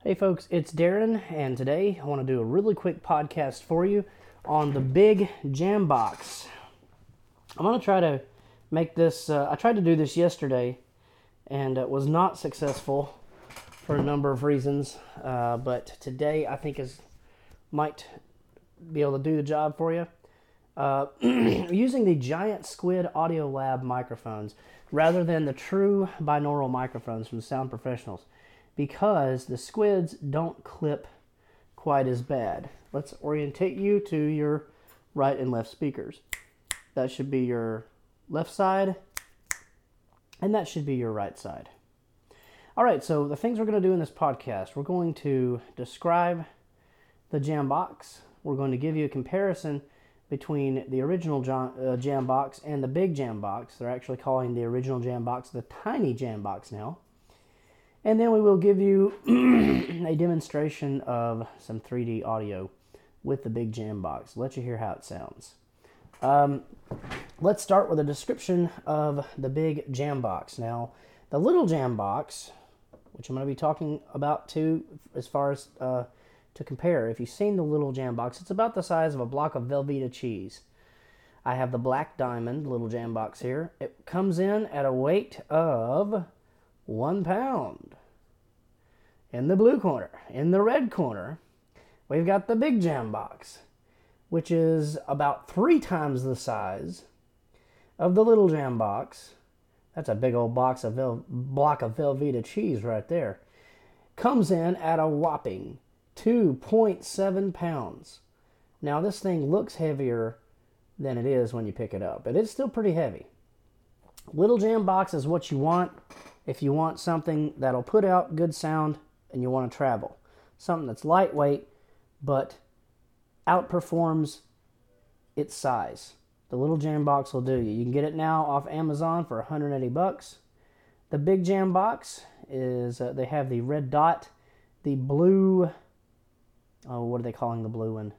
Hey folks, it's Darren, and today I want to do a really quick podcast for you on the Big Jambox. I'm going to try to make this, I tried to do this yesterday, and it was not successful for a number of reasons, but today I think might be able to do the job for you. Using the Giant Squid Audio Lab microphones rather than the true binaural microphones from Sound Professionals, because the squids don't clip quite as bad. Let's orientate you to your right and left speakers. That should be your left side, and that should be your right side. All right, so the things we're going to do in this podcast, we're going to describe the Jambox. We're going to give you a comparison between the original Jambox and the Big Jambox. They're actually calling the original Jambox the Tiny Jambox now. And then we will give you a demonstration of some 3D audio with the Big Jambox. Let you hear how it sounds. Let's start with a description of the Big Jambox. Now, the little Jambox, which I'm going to be talking about too, as far as to compare. If you've seen the little Jambox, it's about the size of a block of Velveeta cheese. I have the Black Diamond little Jambox here. It comes in at a weight of 1 pound. In the blue corner, in the red corner, we've got the Big Jambox, which is about 3 times the size of the little Jambox. That's a big old block of Velveeta cheese right there. Comes in at a whopping 2.7 pounds. Now, this thing looks heavier than it is when you pick it up, but it's still pretty heavy. Little Jambox is what you want if you want something that'll put out good sound and you want to travel. Something that's lightweight but outperforms its size. The little Jambox will do you. You can get it now off Amazon for $180. The Big Jambox is, they have the red dot, the blue, what are they calling the blue one?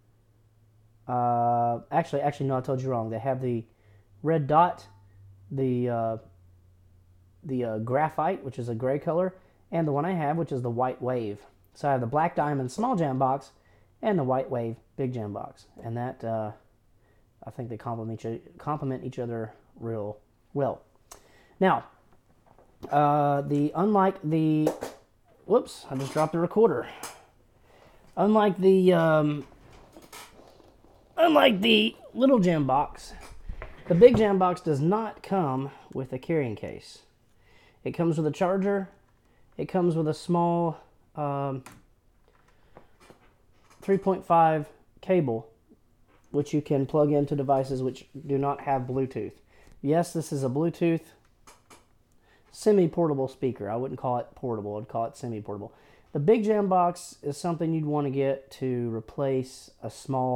Actually, no, I told you wrong. They have the red dot, the graphite, which is a gray color, and the one I have, which is the white wave. So I have the Black Diamond small Jambox and the white wave Big Jambox, and that I think they complement each other real well. Now, unlike the whoops, I just dropped the recorder. Unlike the little Jambox, the Big Jambox does not come with a carrying case. It comes with a charger. It comes with a small 3.5 cable, which you can plug into devices which do not have Bluetooth. Yes, this is a Bluetooth semi-portable speaker. I wouldn't call it portable. I'd call it semi-portable. The Big Jambox is something you'd want to get to replace a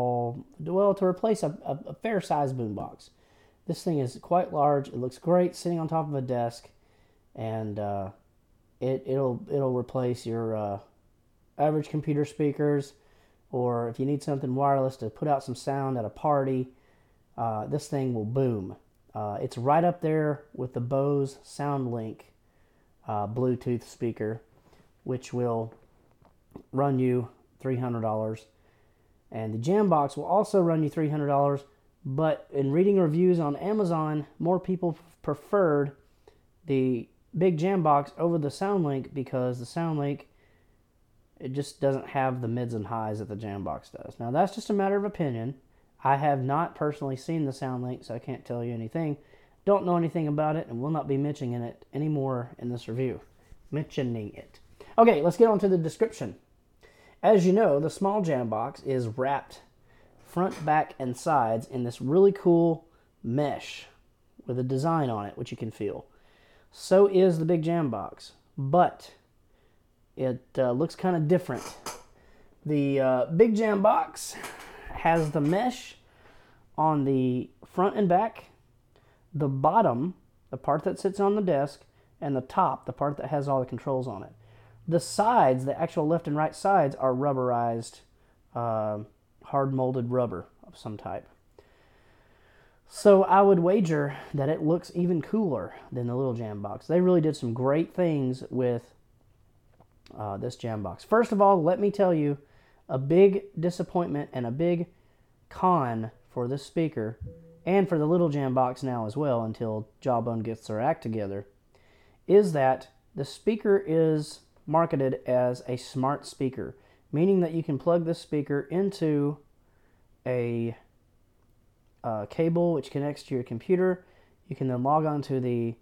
fair-sized boombox. This thing is quite large. It looks great sitting on top of a desk, and it'll replace your average computer speakers, or if you need something wireless to put out some sound at a party, this thing will boom. It's right up there with the Bose SoundLink Bluetooth speaker, which will run you $300. And the Jambox will also run you $300, but in reading reviews on Amazon, more people preferred the Big Jambox over the SoundLink because the SoundLink, it just doesn't have the mids and highs that the Jambox does. Now, that's just a matter of opinion. I have not personally seen the SoundLink, so I can't tell you anything. Don't know anything about it, and will not be mentioning it anymore in this review. Okay, let's get on to the description. As you know, the small Jambox is wrapped front, back, and sides in this really cool mesh with a design on it, which you can feel. So is the Big Jambox, but it looks kind of different. The Big Jambox has the mesh on the front and back, the bottom, the part that sits on the desk, and the top, the part that has all the controls on it. The sides, the actual left and right sides, are rubberized, hard-molded rubber of some type. So I would wager that it looks even cooler than the little Jambox. They really did some great things with this Jambox. First of all, let me tell you, a big disappointment and a big con for this speaker, and for the little Jambox now as well until Jawbone gets their act together, is that the speaker is marketed as a smart speaker, meaning that you can plug this speaker into a cable which connects to your computer. You can then log on to the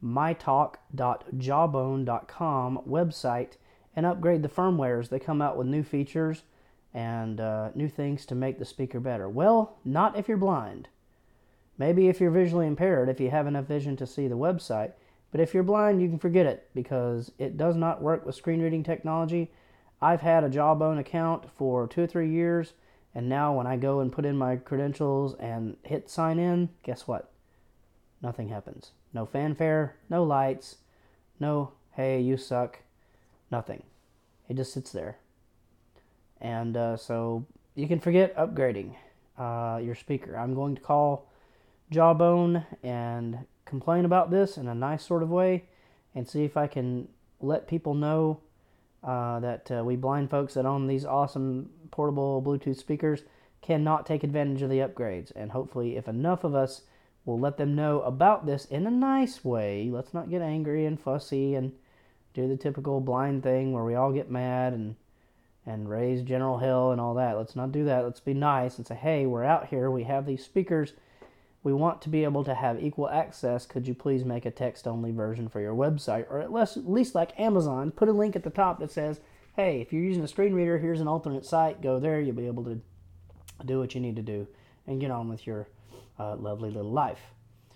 mytalk.jawbone.com website and upgrade the firmware as they come out with new features and new things to make the speaker better. Well, not if you're blind. Maybe if you're visually impaired, if you have enough vision to see the website. But if you're blind, you can forget it, because it does not work with screen reading technology. I've had a Jawbone account for 2 or 3 years, and now when I go and put in my credentials and hit sign in, guess what? Nothing happens. No fanfare, no lights, no, hey, you suck, nothing. It just sits there. And so you can forget upgrading your speaker. I'm going to call Jawbone and complain about this in a nice sort of way and see if I can let people know that we blind folks that own these awesome portable Bluetooth speakers cannot take advantage of the upgrades. And hopefully, if enough of us will let them know about this in a nice way, let's not get angry and fussy and do the typical blind thing where we all get mad and raise general hell and all that. Let's not do that. Let's be nice and say, hey, we're out here. We have these speakers. We want to be able to have equal access. Could you please make a text-only version for your website? Or at least like Amazon, put a link at the top that says, hey, if you're using a screen reader, here's an alternate site. Go there. You'll be able to do what you need to do and get on with your lovely little life.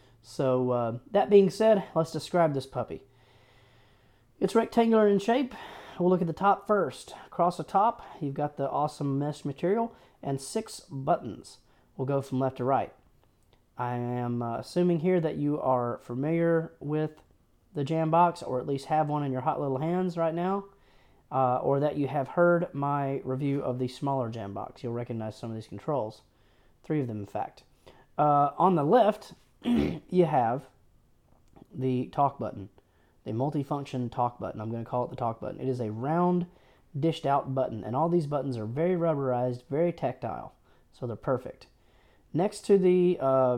So that being said, let's describe this puppy. It's rectangular in shape. We'll look at the top first. Across the top, you've got the awesome mesh material and 6 buttons. We'll go from left to right. I am assuming here that you are familiar with the Jambox, or at least have one in your hot little hands right now, or that you have heard my review of the smaller Jambox. You'll recognize some of these controls. 3 of them, in fact. On the left, you have the talk button, the multifunction talk button. I'm going to call it the talk button. It is a round, dished out button, and all these buttons are very rubberized, very tactile, so they're perfect. Next to the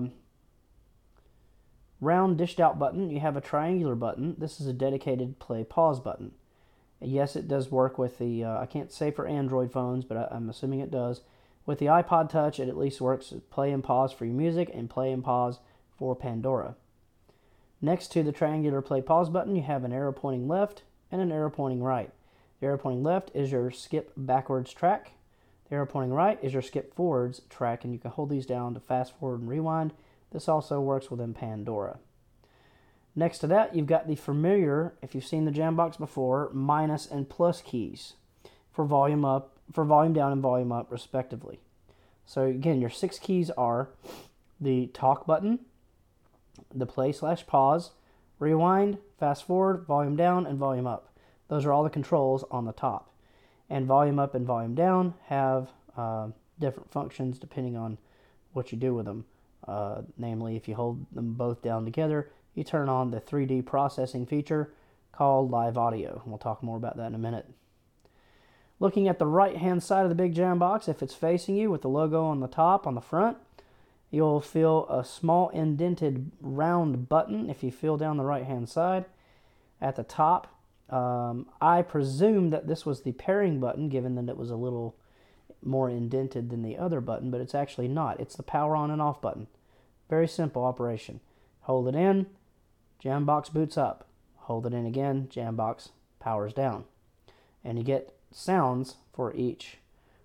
round dished out button, you have a triangular button. This is a dedicated play pause button. Yes, it does work with the, I can't say for Android phones, but I'm assuming it does. With the iPod Touch, it at least works with play and pause for your music and play and pause for Pandora. Next to the triangular play pause button, you have an arrow pointing left and an arrow pointing right. The arrow pointing left is your skip backwards track. The arrow pointing right is your skip forwards track, and you can hold these down to fast forward and rewind. This also works within Pandora. Next to that, you've got the familiar, if you've seen the Jambox before, minus and plus keys for volume up, for volume down and volume up, respectively. So again, your 6 keys are the talk button, the play/pause, rewind, fast forward, volume down, and volume up. Those are all the controls on the top. And volume up and volume down have different functions depending on what you do with them. Namely, if you hold them both down together, you turn on the 3D processing feature called Live Audio. We'll talk more about that in a minute. Looking at the right-hand side of the big Jambox, if it's facing you with the logo on the top, on the front, you'll feel a small indented round button if you feel down the right-hand side. At the top, I presume that this was the pairing button, given that it was a little more indented than the other button, but it's actually not. It's the power on and off button. Very simple operation. Hold it in, Jambox boots up. Hold it in again, Jambox powers down. And you get sounds for each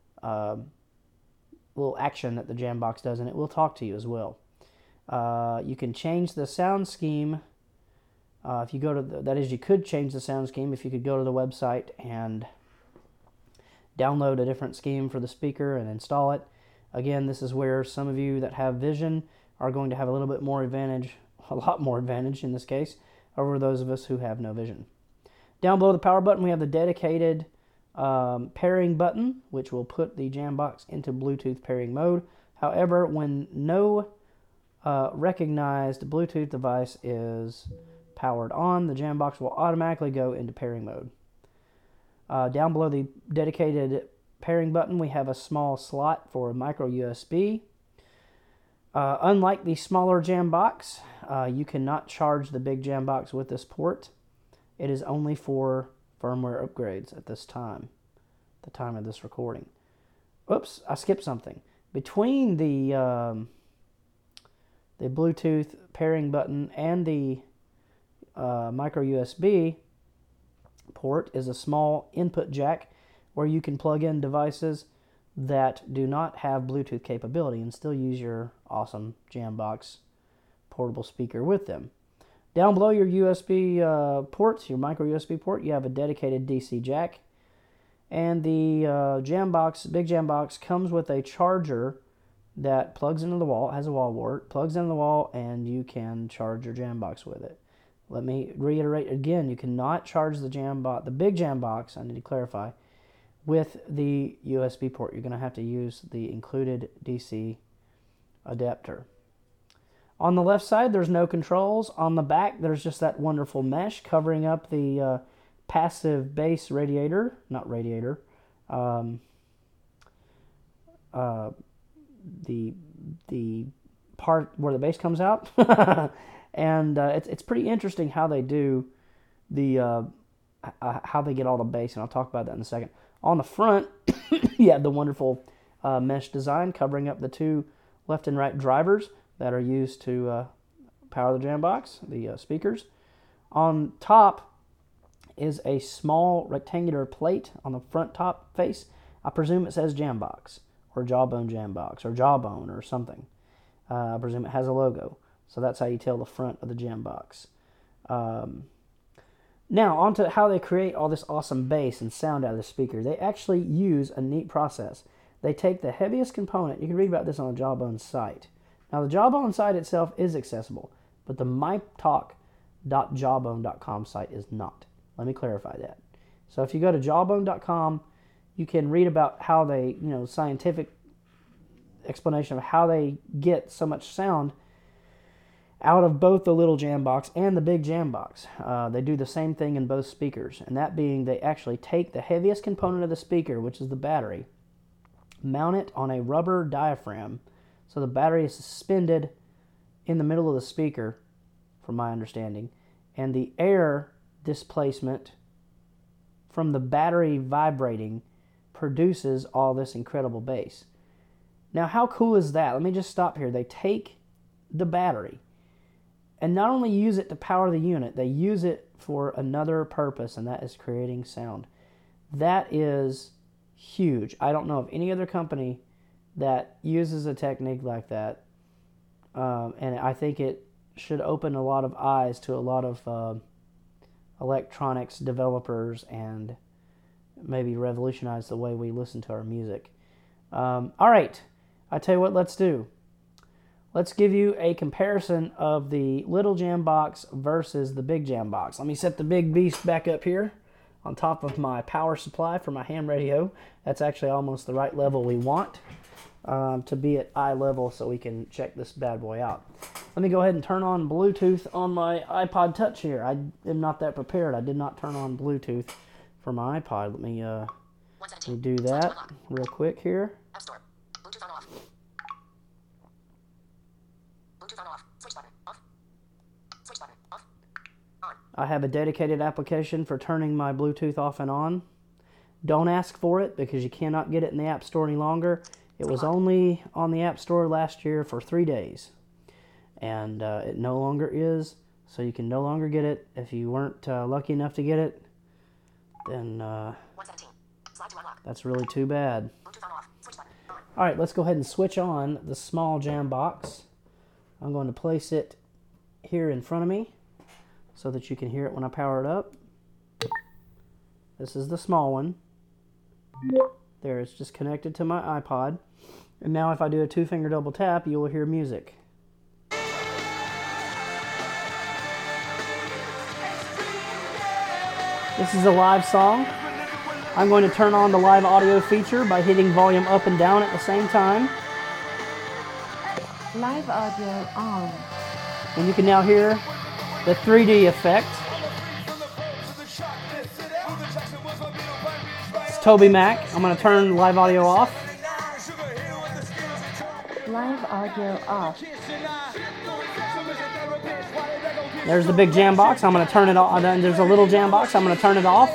little action that the Jambox does, and it will talk to you as well. You can change the sound scheme. If you go to that is, you could change the sound scheme if you could go to the website and download a different scheme for the speaker and install it. Again, this is where some of you that have vision are going to have a little bit more advantage, a lot more advantage in this case, over those of us who have no vision. Down below the power button, we have the dedicated pairing button, which will put the Jambox into Bluetooth pairing mode. However, when no recognized Bluetooth device is powered on, the Jambox will automatically go into pairing mode. Down below the dedicated pairing button, we have a small slot for a micro USB. Unlike the smaller Jambox, you cannot charge the big Jambox with this port. It is only for firmware upgrades at this time, the time of this recording. Oops, I skipped something. Between the Bluetooth pairing button and the micro USB port is a small input jack where you can plug in devices that do not have Bluetooth capability and still use your awesome Jambox portable speaker with them. Down below your USB ports, your micro USB port, you have a dedicated DC jack. And the Jambox, big Jambox, comes with a charger that plugs into the wall. It has a wall wart, plugs into the wall, and you can charge your Jambox with it. Let me reiterate again, you cannot charge the big Jambox, I need to clarify, with the USB port. You're going to have to use the included DC adapter. On the left side, there's no controls. On the back, there's just that wonderful mesh covering up the passive bass radiator, not radiator, the part where the bass comes out. And it's pretty interesting how they do the how they get all the bass, and I'll talk about that in a second. On the front, you have the wonderful mesh design covering up the two left and right drivers that are used to power the Jambox, the speakers. On top is a small rectangular plate on the front top face. I presume it says Jambox, or Jawbone Jambox, or Jawbone, or something. I presume it has a logo. So that's how you tell the front of the Jambox. Now, on to how they create all this awesome bass and sound out of the speaker. They actually use a neat process. They take the heaviest component. You can read about this on the Jawbone site. Now, the Jawbone site itself is accessible, but the mytalk.jawbone.com site is not. Let me clarify that. So if you go to jawbone.com, you can read about how they, scientific explanation of how they get so much sound out of both the little Jambox and the big Jambox. They do the same thing in both speakers, and that being they actually take the heaviest component of the speaker, which is the battery, mount it on a rubber diaphragm, so the battery is suspended in the middle of the speaker, from my understanding, and the air displacement from the battery vibrating produces all this incredible bass. Now, how cool is that? Let me just stop here. They take the battery and not only use it to power the unit, they use it for another purpose, and that is creating sound. That is huge. I don't know of any other company that uses a technique like that, and I think it should open a lot of eyes to a lot of electronics developers and maybe revolutionize the way we listen to our music. All right, I tell you what, let's do. Let's give you a comparison of the little Jambox versus the big Jambox. Let me set the big beast back up here on top of my power supply for my ham radio. That's actually almost the right level we want to be at eye level so we can check this bad boy out. Let me go ahead and turn on Bluetooth on my iPod Touch here. I am not that prepared. I did not turn on Bluetooth for my iPod. Let me do that real quick here. App Store. Bluetooth on off. Bluetooth on off. Switch button. Off. Switch button. Off. On. I have a dedicated application for turning my Bluetooth off and on. Don't ask for it because you cannot get it in the App Store any longer. It was only on the App Store last year for 3 days. And it no longer is, so you can no longer get it. If you weren't lucky enough to get it, then that's really too bad. All right, let's go ahead and switch on the small Jambox. I'm going to place it here in front of me so that you can hear it when I power it up. This is the small one. There, it's just connected to my iPod. And now if I do a 2-finger double tap, you will hear music. This is a live song. I'm going to turn on the live audio feature by hitting volume up and down at the same time. Live audio on. And you can now hear the 3D effect. Toby Mac. I'm going to turn live audio off. Live audio off. There's the big jam box. I'm going to turn it off. Then there's a little jam box. I'm going to turn it off.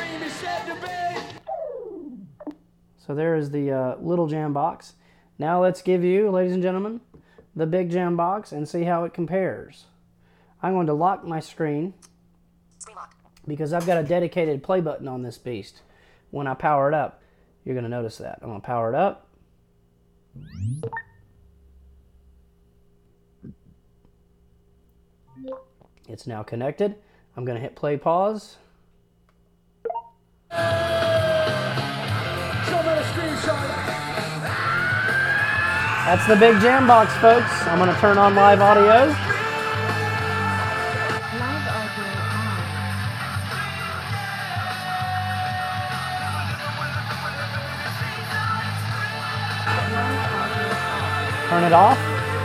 So there is the little jam box. Now let's give you, ladies and gentlemen, the big jam box and see how it compares. I'm going to lock my screen because I've got a dedicated play button on this beast. When I power it up, you're going to notice that. I'm going to power it up. It's now connected. I'm going to hit play pause. That's the big jam box, folks. I'm going to turn on live audio. Live audio on. Live audio off. Turn it off.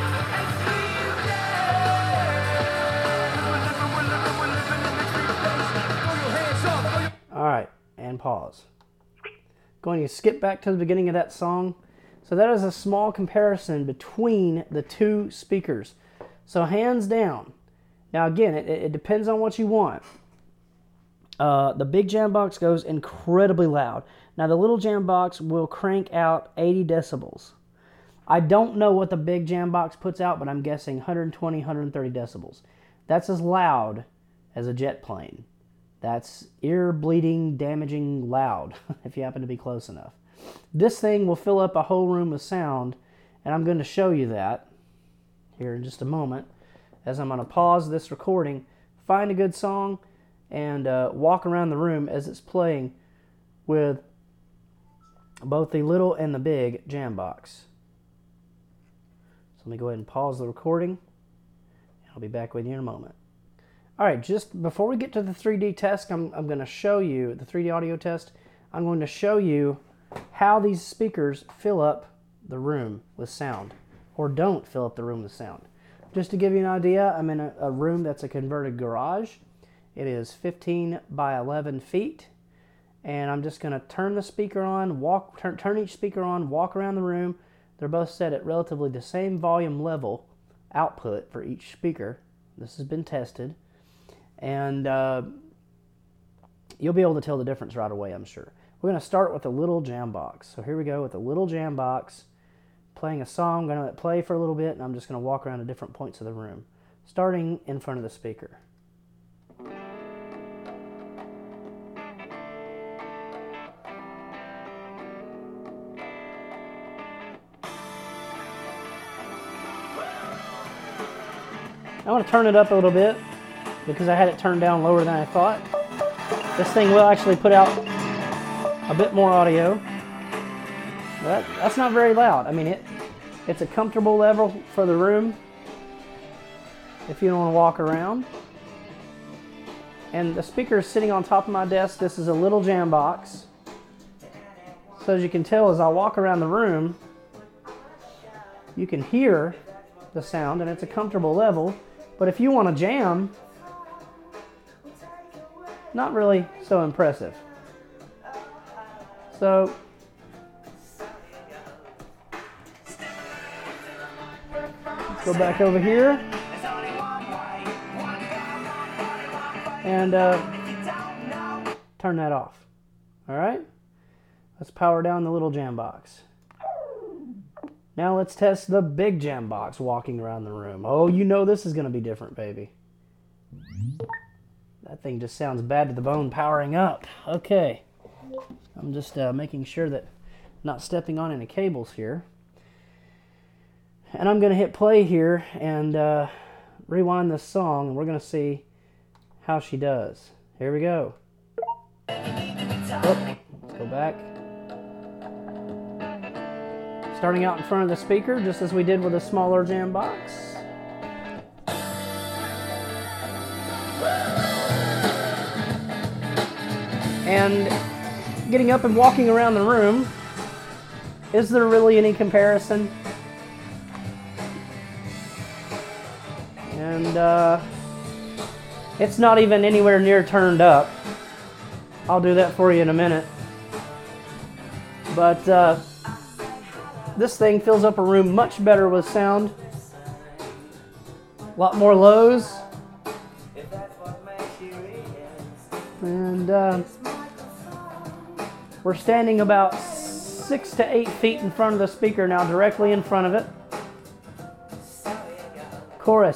All right, and pause. Going to skip back to the beginning of that song. So that is a small comparison between the two speakers. So hands down. Now again, it depends on what you want. The big jam box goes incredibly loud. Now the little jam box will crank out 80 decibels. I don't know what the big jam box puts out, but I'm guessing 120, 130 decibels. That's as loud as a jet plane. That's ear-bleeding, damaging loud, if you happen to be close enough. This thing will fill up a whole room with sound, and I'm going to show you that here in just a moment, as I'm going to pause this recording, find a good song, and walk around the room as it's playing with both the little and the big jam box. So let me go ahead and pause the recording. I'll be back with you in a moment. All right, just before we get to the 3D test, I'm going to show you the 3D audio test. I'm going to show you how these speakers fill up the room with sound, or don't fill up the room with sound. Just to give you an idea, I'm in a room that's a converted garage. It is 15 by 11 feet, and I'm just going to turn the speaker on, turn each speaker on, walk around the room. They're both set at relatively the same volume level output for each speaker. This has been tested, and you'll be able to tell the difference right away, I'm sure. We're going to start with a little jam box. So here we go with a little jam box, playing a song. I'm going to let it play for a little bit, and I'm just going to walk around to different points of the room, starting in front of the speaker. I want to turn it up a little bit because I had it turned down lower than I thought. This thing will actually put out a bit more audio. That's not very loud. I mean, it's a comfortable level for the room if you don't want to walk around. And the speaker is sitting on top of my desk. This is a little jam box. So as you can tell, as I walk around the room, you can hear the sound, and it's a comfortable level. But if you want to jam, not really so impressive. So let's go back over here and turn that off. All right, let's power down the little jam box. Now let's test the big jam box walking around the room. Oh, you know this is going to be different, baby. That thing just sounds bad to the bone powering up. Okay. I'm just making sure that I'm not stepping on any cables here. And I'm going to hit play here and rewind this song, and we're going to see how she does. Here we go. Oh, let's go back. Starting out in front of the speaker, just as we did with a smaller jam box. And getting up and walking around the room, is there really any comparison? And it's not even anywhere near turned up. I'll do that for you in a minute. But this thing fills up a room much better with sound. A lot more lows. And we're standing about 6 to 8 feet in front of the speaker now, directly in front of it. Chorus.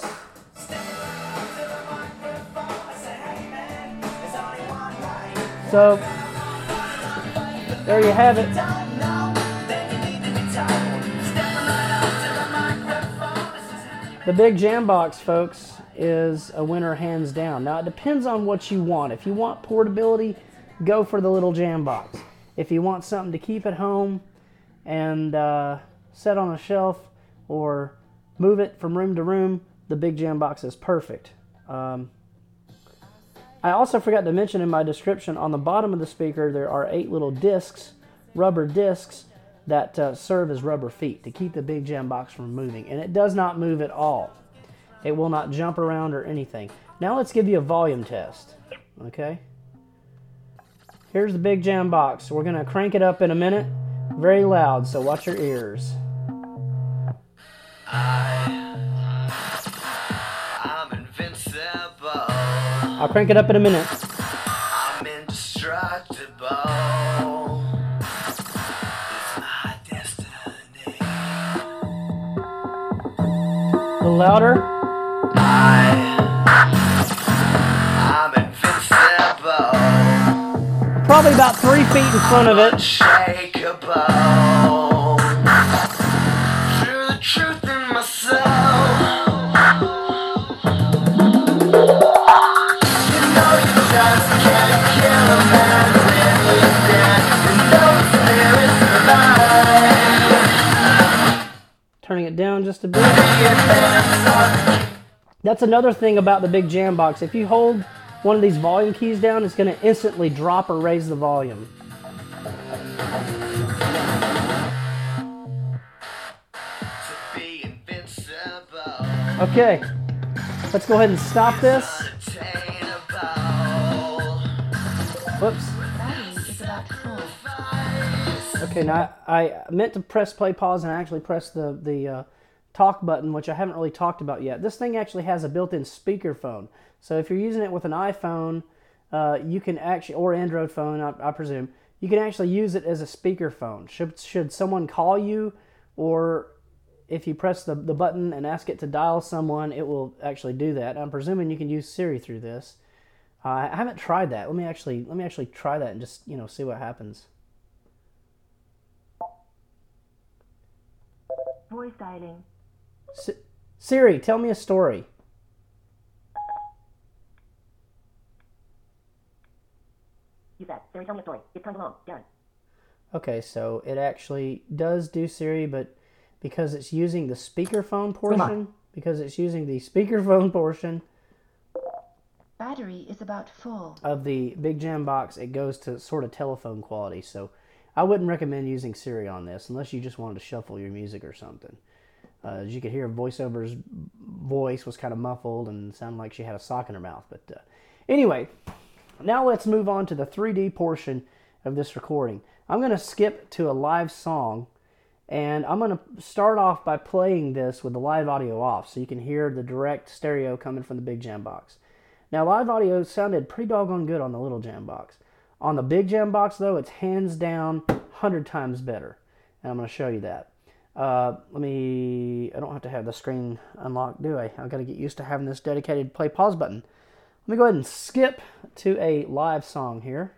So, there you have it. The big Jambox, folks, is a winner hands down. Now, it depends on what you want. If you want portability, go for the little Jambox. If you want something to keep at home and set on a shelf or move it from room to room, the big Jambox is perfect. I also forgot to mention in my description, on the bottom of the speaker, there are 8 little discs, rubber discs, that serve as rubber feet to keep the big Jambox from moving. And it does not move at all. It will not jump around or anything. Now let's give you a volume test. Okay? Here's the big Jambox. We're going to crank it up in a minute. Very loud, so watch your ears. I'm invincible. I'll crank it up in a minute. I'm indestructible. It's my destiny. A little louder. I'm invincible. Probably about 3 feet in front of it. Unshakable. Through the truth in my soul. You know you just can't kill a man when he's dead. And those spirits survive. Turning it down just a bit. That's another thing about the big Jambox. If you hold one of these volume keys down, it's going to instantly drop or raise the volume. Okay, let's go ahead and stop this. Whoops. Battery is about full. Okay, now I meant to press play, pause, and I actually pressed the talk button, which I haven't really talked about yet. This thing actually has a built-in speakerphone. So if you're using it with an iPhone, you can actually, or Android phone, I presume, you can actually use it as a speakerphone. Should someone call you, or if you press the button and ask it to dial someone, it will actually do that. I'm presuming you can use Siri through this. I haven't tried that. Let me actually try that and just see what happens. Voice dialing. Siri, tell me a story. You said, Siri, tell me a story. It's time alone. Done. Okay, so it actually does do Siri, but because it's using the speakerphone portion, Battery is about full. of the big Jambox, it goes to sort of telephone quality. So I wouldn't recommend using Siri on this unless you just wanted to shuffle your music or something. As you could hear, VoiceOver's voice was kind of muffled and sounded like she had a sock in her mouth. But anyway, now let's move on to the 3D portion of this recording. I'm going to skip to a live song, and I'm going to start off by playing this with the live audio off so you can hear the direct stereo coming from the big Jambox. Now, live audio sounded pretty doggone good on the little Jambox. On the big Jambox, though, it's hands down 100 times better, and I'm going to show you that. I don't have to have the screen unlocked, do I? I've got to get used to having this dedicated play pause button. Let me go ahead and skip to a live song here.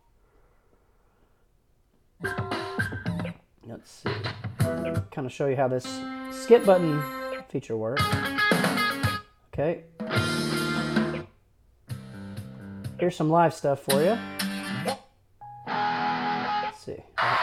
Let's see. Kind of show you how this skip button feature works. Okay. Here's some live stuff for you. Let's see.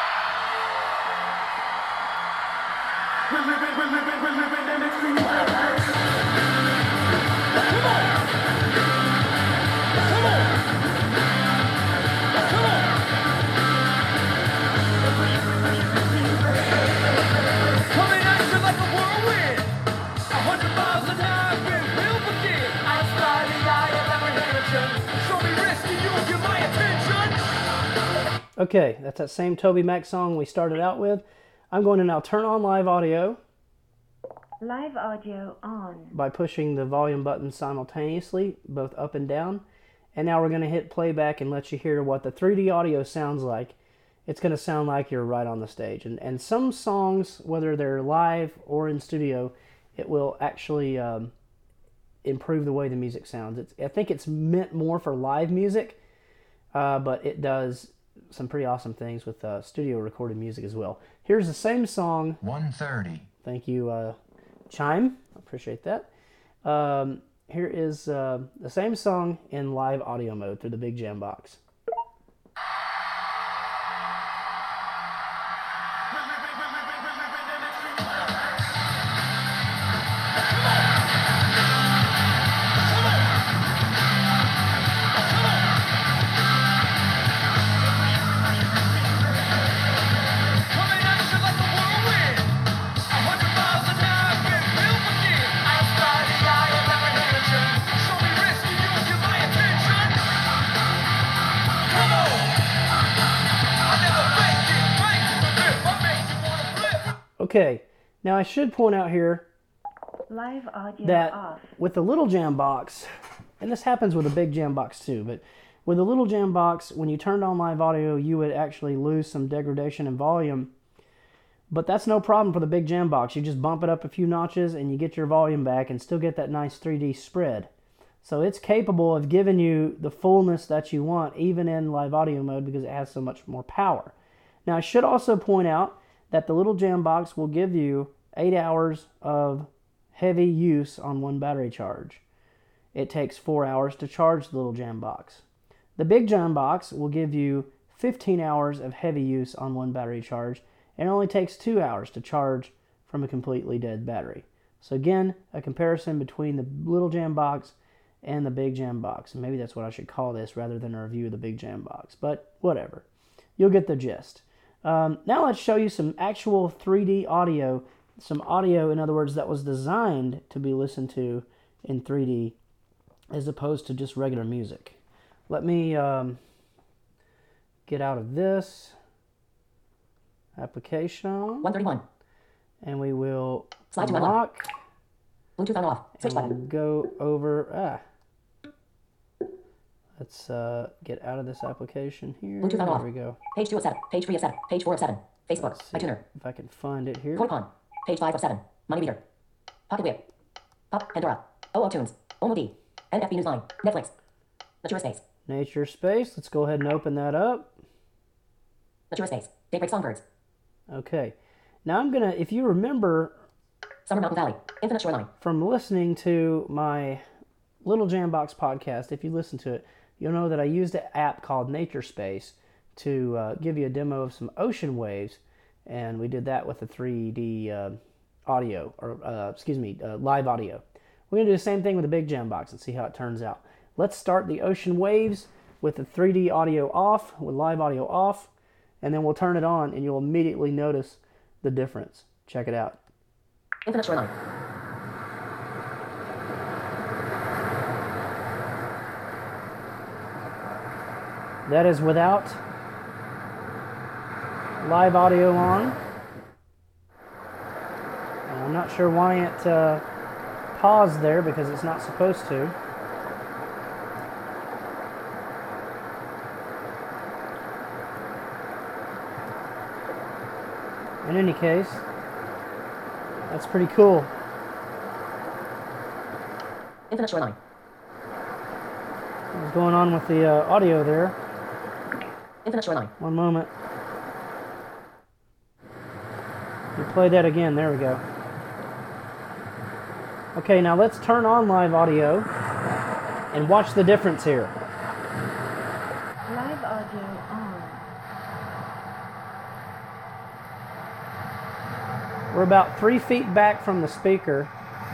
Coming at you like a whirlwind, 100 miles an hour, will begin. I fly the eye of apprehension. Show me risk and you'll give my attention. Okay, that's that same Toby Mac song we started out with. I'm going to now turn on live audio Live audio on. by pushing the volume button simultaneously, both up and down. And now we're going to hit playback and let you hear what the 3D audio sounds like. It's going to sound like you're right on the stage. And some songs, whether they're live or in studio, it will actually improve the way the music sounds. I think it's meant more for live music, but it does some pretty awesome things with studio recorded music as well. Here's the same song. 1:30. Thank you, Chime. I appreciate that. Here is the same song in live audio mode through the Big Jam Box. Okay, now I should point out here Live audio that off. with the little jam box, and this happens with a big jam box too, but with the little jam box, when you turned on live audio, you would actually lose some degradation in volume. But that's no problem for the big jam box. You just bump it up a few notches and you get your volume back and still get that nice 3D spread. So it's capable of giving you the fullness that you want, even in live audio mode, because it has so much more power. Now, I should also point out that the little jam box will give you 8 hours of heavy use on one battery charge. It takes 4 hours to charge the little jam box. The big jam box will give you 15 hours of heavy use on one battery charge, and it only takes 2 hours to charge from a completely dead battery. So again, a comparison between the little jam box and the big jam box. Maybe that's what I should call this rather than a review of the big jam box, but whatever. You'll get the gist. Now let's show you some actual 3D audio, some audio, in other words, that was designed to be listened to in 3D as opposed to just regular music. Let me get out of this application. 131. And we will Slide to unlock. Bluetooth on off. Switch And button. go over. Let's get out of this application here. Bluetooth on There off. we go. Page 2 of 7. Page 3 of 7. Page 4 of 7. Facebook. Let's see iTuner. if I can find it here. Coin Con. Page 5 of 7. Money Meter. Pocket Whip. Pop. Pandora. OO Tunes. OMD. NFB Newsline. Netflix. Natura Space. Nature Space. Let's go ahead and open that up. Natura Space. Daybreak Songbirds. Okay. Now I'm going to, if you remember Summer Mountain Valley. Infinite Shoreline. from listening to my Little Jambox podcast, if you listen to it, you'll know that I used an app called Nature Space to give you a demo of some ocean waves, and we did that with the 3D audio, or live audio. We're going to do the same thing with the Big Jambox and see how it turns out. Let's start the ocean waves with the 3D audio off, with live audio off, and then we'll turn it on, and you'll immediately notice the difference. Check it out. Infinite Shoreline. That is without live audio on. And I'm not sure why it paused there, because it's not supposed to. In any case, that's pretty cool. Infinite Shoreline. What's going on with the audio there? Infinite Shoreline. One moment. You play that again. There we go. Okay, now let's turn on live audio and watch the difference here. Live audio on. We're about 3 feet back from the speaker.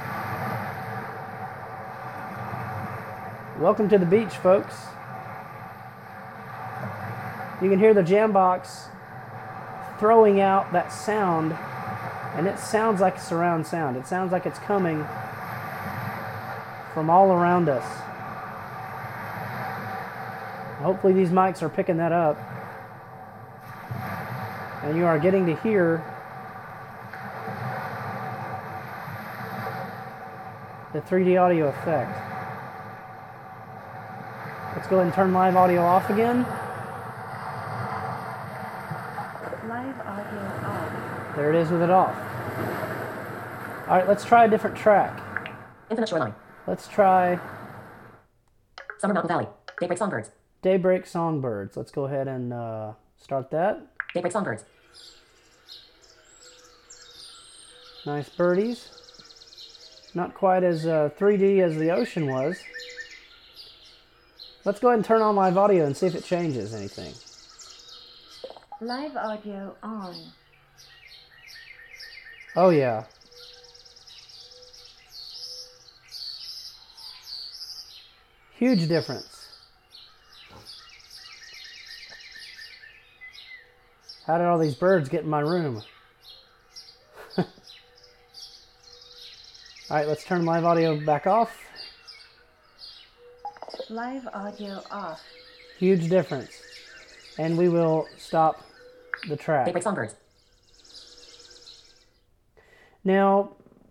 Welcome to the beach, folks. You can hear the Jambox throwing out that sound, and it sounds like surround sound. It sounds like it's coming from all around us. Hopefully these mics are picking that up. And you are getting to hear the 3D audio effect. Let's go ahead and turn live audio off again. Live audio off. There it is with it off. All right, let's try a different track. Infinite Shoreline. Let's try Summer Mountain Valley. Daybreak Songbirds. Daybreak Songbirds. Let's go ahead and start that. Daybreak Songbirds. Nice birdies. Not quite as 3D as the ocean was. Let's go ahead and turn on live audio and see if it changes anything. Live audio on. Oh yeah. Huge difference. How did all these birds get in my room? Alright, let's turn live audio back off. Live audio off. Huge difference. And we will stop the track. Daybreak Songbirds. Now,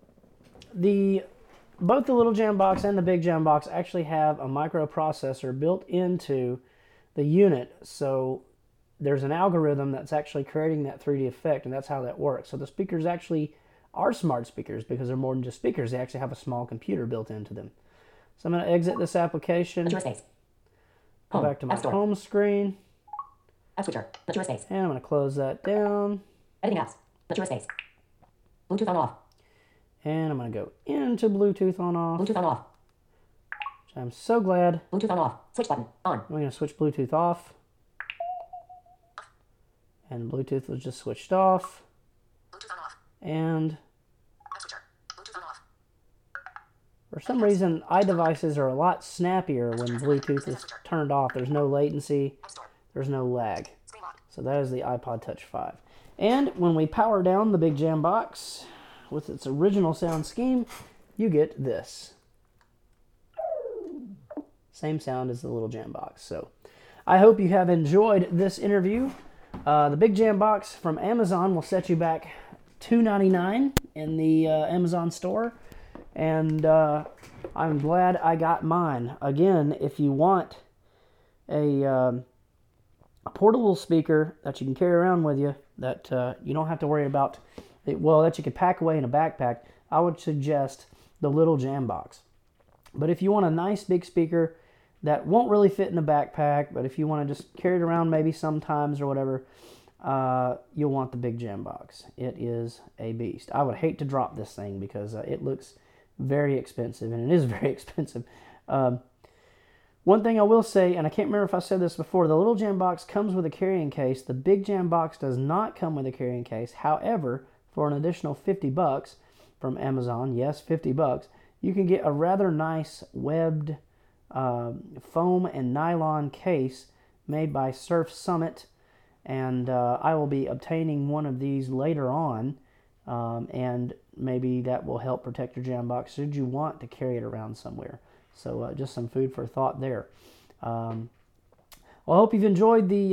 both the little Jambox and the big Jambox actually have a microprocessor built into the unit. So there's an algorithm that's actually creating that 3D effect, and that's how that works. So the speakers actually are smart speakers because they're more than just speakers. They actually have a small computer built into them. So I'm going to exit this application, Mature Space. go Home. back to my App Store. home screen, App Switcher. Mature Space. and I'm going to close that down. Editing apps. Mature Space. Bluetooth on off. And I'm going to go into Bluetooth on off. Bluetooth on off. Which I'm so glad. Bluetooth on off. Switch button. On. I'm going to switch Bluetooth off. And Bluetooth was just switched off. Bluetooth on off. And App Switcher. Bluetooth on off. for some reason, iDevices are a lot snappier when Bluetooth is turned off. There's no latency. App Store. There's no lag. Screen lock. So that is the iPod Touch 5. And when we power down the big Jambox with its original sound scheme, you get this. Same sound as the little Jambox. So I hope you have enjoyed this interview. The big Jambox from Amazon will set you back $2.99 in the Amazon store. And I'm glad I got mine. Again, if you want a portable speaker that you can carry around with you, that you don't have to worry about, that you could pack away in a backpack, I would suggest the little Jambox. But if you want a nice big speaker that won't really fit in a backpack, but if you want to just carry it around maybe sometimes or whatever, you'll want the big Jambox. It is a beast. I would hate to drop this thing because it looks very expensive, and it is very expensive. One thing I will say, and I can't remember if I said this before, the little Jambox comes with a carrying case. The big Jambox does not come with a carrying case. However, for an additional $50 from Amazon, yes, $50, you can get a rather nice webbed foam and nylon case made by Surf Summit, and I will be obtaining one of these later on, and maybe that will help protect your Jambox should you want to carry it around somewhere. So just some food for thought there. Well, I hope you've enjoyed the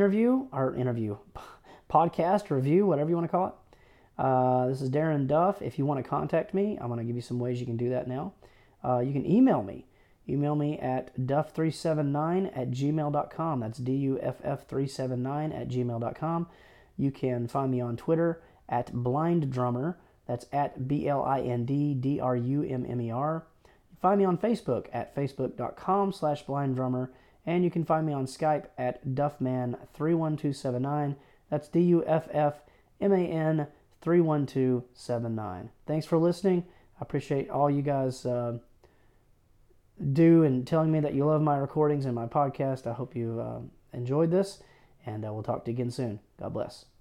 podcast, review, whatever you want to call it. This is Darren Duff. If you want to contact me, I'm going to give you some ways you can do that now. You can email me. Email me at duff379@gmail.com. That's duff379@gmail.com. You can find me on Twitter at BlindDrummer. That's at BlindDrummer. Find me on Facebook at facebook.com/BlindDrummer. And you can find me on Skype at Duffman31279. That's DuffMan 31279. Thanks for listening. I appreciate all you guys do and telling me that you love my recordings and my podcast. I hope you enjoyed this, and we'll talk to you again soon. God bless.